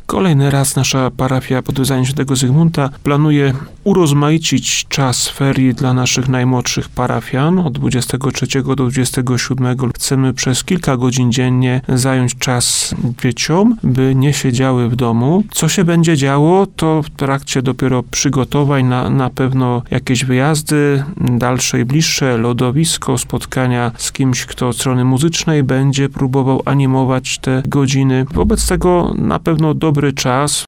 Kolejny raz nasza parafia pod wezwaniem świętego Zygmunta planuje urozmaicić czas ferii dla naszych najmłodszych parafian. Od 23 do 27 chcemy przez kilka godzin dziennie zająć czas dzieciom, by nie siedziały w domu. Co się będzie działo, to w trakcie dopiero przygotowań na pewno jakieś wyjazdy dalsze i bliższe, lodowisko, spotkania z kimś, kto od strony muzycznej będzie próbował animować te godziny. Wobec tego na pewno dobry czas.